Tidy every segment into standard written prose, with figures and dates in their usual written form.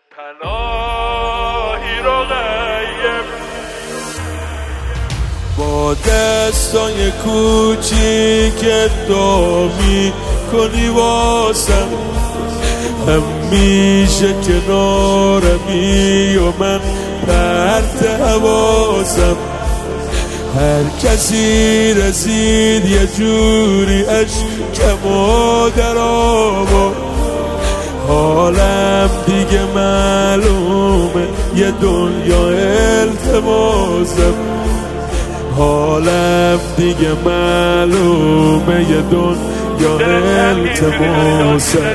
پناهی رو غیب با دستای کوچیک دامی کنی واسم، همیشه کنارمی و من پرت حواسم. هر کسی رسید یه جوری اشکمو در آورد، حالم دیگه معلومه یه دنیا التماسم. حالم دیگه معلومه یه دنیا التماسم.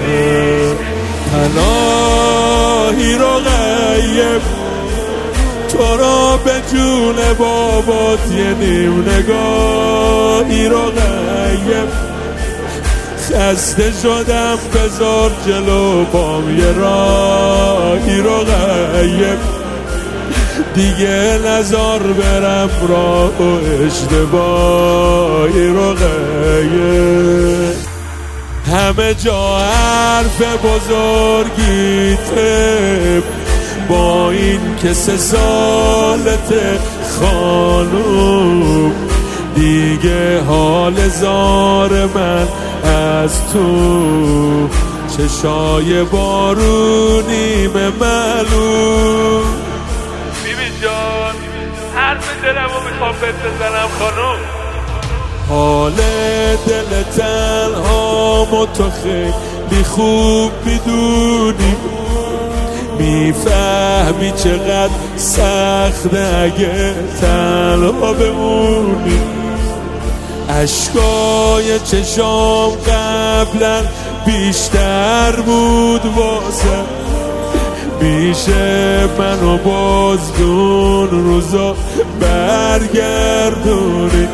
پناهی رو غیب تو را به جون بابات یه نیم نگاهی رو غیب. خسته شدم بذار جلو پام یه راهی رو غیب. دیگه نذار برم راه و اشتباهی رو غیب. همه جا حرف بزرگیته با این که 3 سالته خانوم. دیگه حال زار من از تو چشای بارونیم معلوم. بیبی جان حرف دلم رو میخوام بزنم خانوم. حال دل تنها تو خیلی خوب میدونی، میفهمی چقدر سخته اگه تنها بمونی. اشکای چشام قبلا بیشتر بود واسه، میشه منو باز دون روزا برگردونی.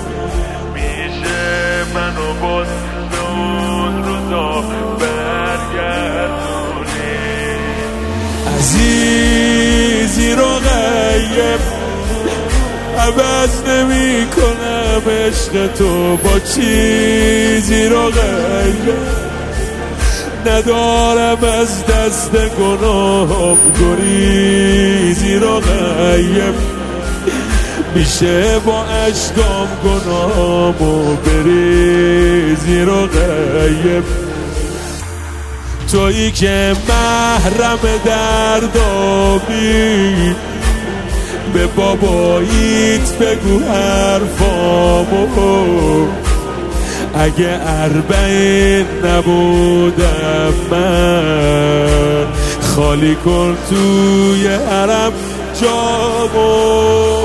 میشه منو باز دون روزا برگردونی. عزیزی رو غیب عوض نمی کنم عشق تو با چیزی رو غیب. ندارم از دست گناهم گریزی رو غیب. میشه با اشکام گناهامو بریزی رو غیب. تویی که محرم دردابی، به باباییت بگو حرفامو. اگه 40 نبودم من، خالی کن توی حرم جامو.